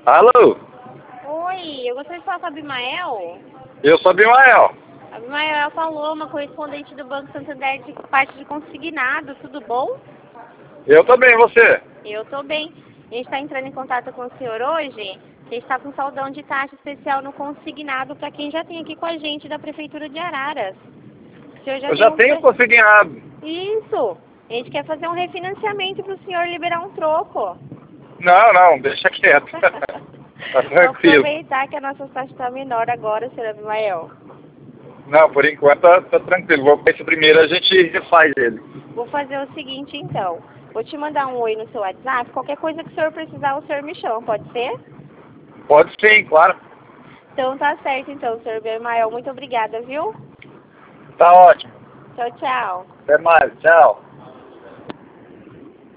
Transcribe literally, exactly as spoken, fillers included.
Alô? Oi, eu gostaria de falar com a Abimael. Eu sou Abimael. A Abimael falou, uma correspondente do Banco Santander de parte de consignado, tudo bom? Eu também, você? Eu tô bem. A gente está entrando em contato com o senhor hoje, que está com saldão de taxa especial no consignado para quem já tem aqui com a gente da Prefeitura de Araras. O senhor já Eu tem já um... tenho consignado. Isso! A gente quer fazer um refinanciamento para o senhor liberar um troco. Não, não, deixa quieto. Tá Vou tranquilo. aproveitar que a nossa taxa está menor agora, senhor Abimael. Não, por enquanto tá, tá tranquilo. Vou para esse primeiro, a gente refaz ele. Vou fazer o seguinte, então. Vou te mandar um oi no seu WhatsApp. Qualquer coisa que o senhor precisar, o senhor me chama, pode ser? Pode sim, claro. Então tá certo, então, senhor Abimael. Muito obrigada, viu? Tá ótimo. Tchau, tchau. Até mais, tchau.